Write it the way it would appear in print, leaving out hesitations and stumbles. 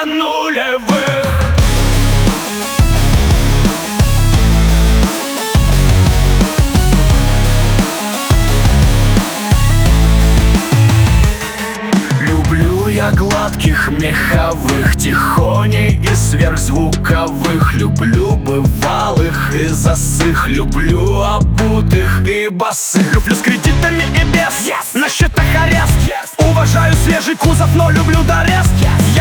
конце нулевых. Люблю я гладких, меховых, тихоней и сверхзвуковых. Люблю бывалых и засых, люблю обутых и босых. Люблю с кредитами и без, на счетах арест. Уважаю свежий кузов, но люблю дорест.